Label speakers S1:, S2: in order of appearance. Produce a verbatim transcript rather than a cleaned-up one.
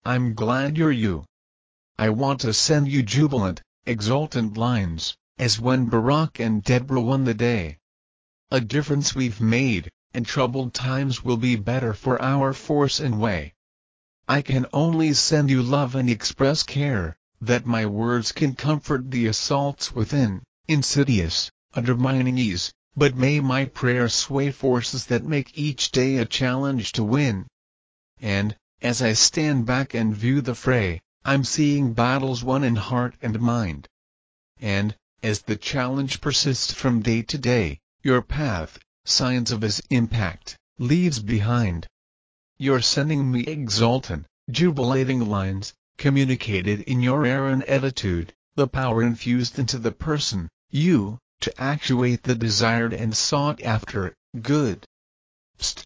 S1: I'm glad you're you. I want to send you jubilant, exultant lines, as when Barack and Deborah won the day. A difference we've made, and troubled times will be better for our force and way. I can only send you love and express care, that my words can comfort the assaults within, insidious, undermining ease, but may my prayer sway forces that make each day a challenge to win. And, as I stand back and view the fray, I'm seeing battles won in heart and mind. And, as the challenge persists from day to day, your path, signs of its impact, leaves behind. You're sending me exultant, jubilating lines, communicated in your air and attitude, the power infused into the person, you, to actuate the desired and sought after good. Psst.